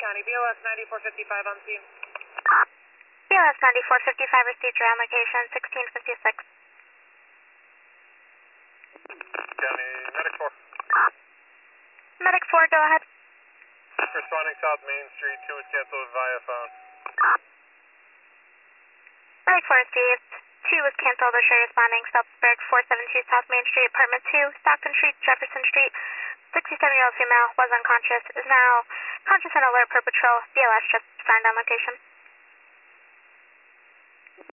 County, BLS 9455 on scene. BLS 9455 received your on location, 1656. County, Medic 4. Medic 4, go ahead. Responding South Main Street, 2 was canceled via phone. Medic 4 received. 2 was canceled, O'Shea responding, Southburg 472 South Main Street, apartment 2, Stockton Street, Jefferson Street. 67-year-old female was unconscious, is now conscious and alert per patrol. BLS just signed on location.